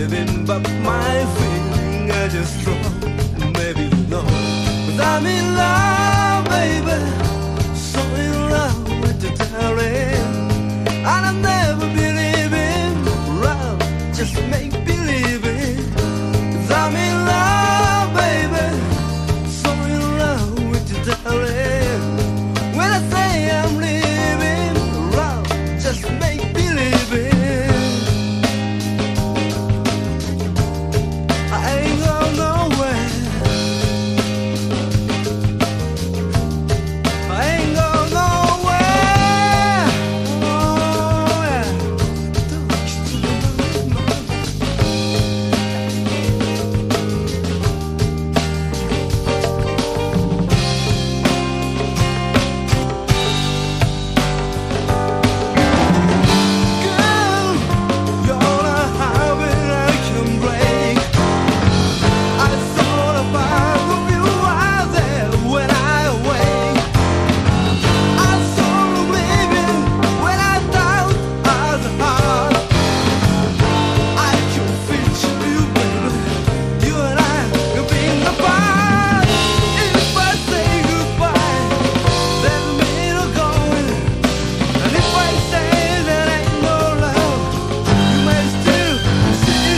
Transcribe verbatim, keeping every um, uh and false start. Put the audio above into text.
living, but my feeling I just thought maybe you know. 'Cause I'm in love, baby, so in love with the darling, and I'll never be leaving around. Just make